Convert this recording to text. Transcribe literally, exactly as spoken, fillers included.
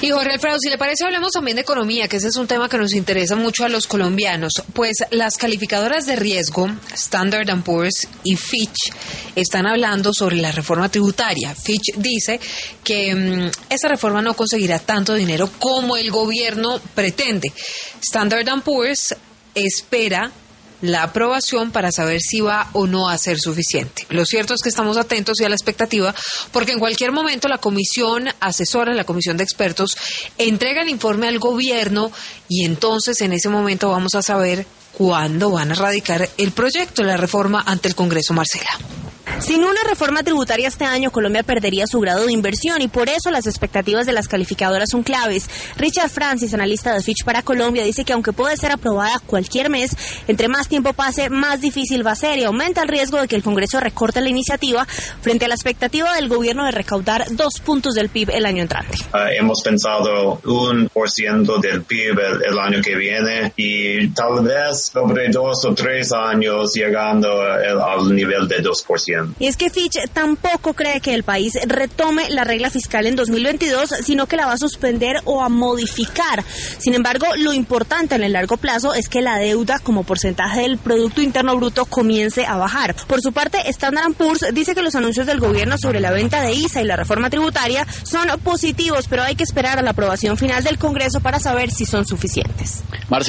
Y Jorge Alfredo, si le parece, hablemos también de economía, que ese es un tema que nos interesa mucho a los colombianos. Pues las calificadoras de riesgo, Standard and Poor's y Fitch, están hablando sobre la reforma tributaria. Fitch dice que mmm, esa reforma no conseguirá tanto dinero como el gobierno pretende. Standard and Poor's espera la aprobación para saber si va o no a ser suficiente. Lo cierto es que estamos atentos y a la expectativa, porque en cualquier momento la comisión asesora, la comisión de expertos, entrega el informe al gobierno y entonces en ese momento vamos a saber cuándo van a radicar el proyecto de la reforma ante el Congreso. Marcela. Sin una reforma tributaria este año, Colombia perdería su grado de inversión y por eso las expectativas de las calificadoras son claves. Richard Francis, analista de Fitch para Colombia, dice que aunque puede ser aprobada cualquier mes, entre más tiempo pase, más difícil va a ser y aumenta el riesgo de que el Congreso recorte la iniciativa frente a la expectativa del gobierno de recaudar dos puntos del P I B el año entrante. Uh, hemos pensado un por ciento del P I B el, el año que viene y tal vez sobre dos o tres años llegando el, al nivel de dos por ciento. Y es que Fitch tampoco cree que el país retome la regla fiscal en dos mil veintidós, sino que la va a suspender o a modificar. Sin embargo, lo importante en el largo plazo es que la deuda como porcentaje del Producto Interno Bruto comience a bajar. Por su parte, Standard and Poor's dice que los anuncios del gobierno sobre la venta de I S A y la reforma tributaria son positivos, pero hay que esperar a la aprobación final del Congreso para saber si son suficientes.